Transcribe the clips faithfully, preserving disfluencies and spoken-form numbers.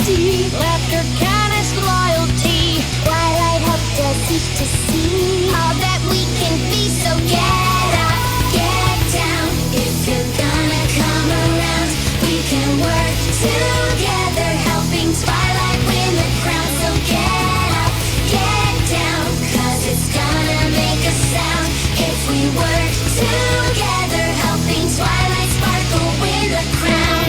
honesty, laughter, kindness, loyalty. Twilight helped us each to see all that we can be. So get up, get down. If you're gonna come around, we can work together, helping Twilight win the crown. So get up, get down, 'cause it's gonna make a sound if we work together, helping Twilight Sparkle win the crown.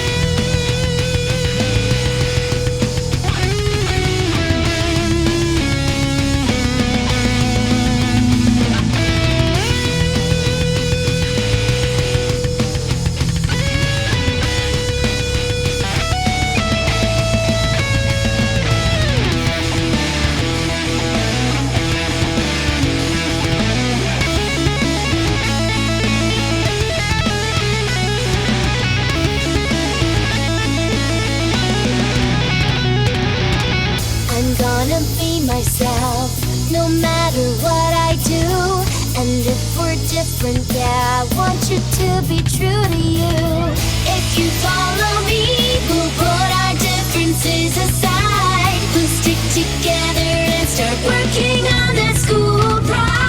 I'm gonna be myself, no matter what I do. And if we're different, yeah, I want you to be true to you. If you follow me, we'll put our differences aside. We'll stick together and start working on that school pride.